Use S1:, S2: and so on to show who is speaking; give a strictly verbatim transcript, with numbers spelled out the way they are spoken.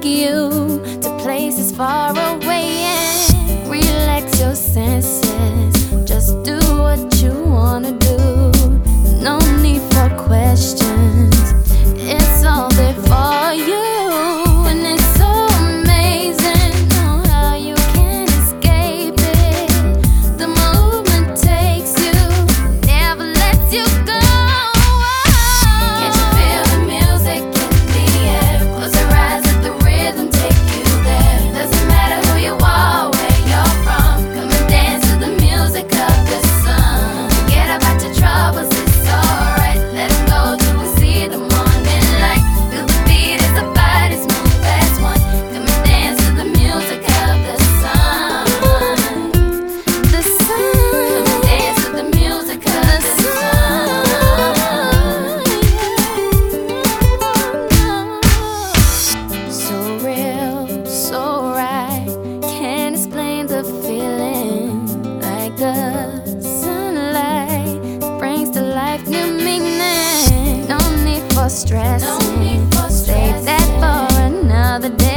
S1: you to places far away and relax your senses. Just do what you wanna do. No need for questions. It's all there for you. And it's so amazing, oh, how you can't escape it. The movement takes you, never lets you go. Can't you feel the music in the air? Close your eyes, let the rhythm take you there. Doesn't matter who you are, where you're from. Come and dance to the music of the sun. Forget about your troubles, it's alright. Let 'em go till we see the morning light. Feel the beat as our bodies move as one. Come and dance to the music of the sun. The sun. Come and dance to the music of the sun. So real, so right. Can't explain the feeling. Like the sunlight brings to life new meaning. No need for stressing. Save that for another day.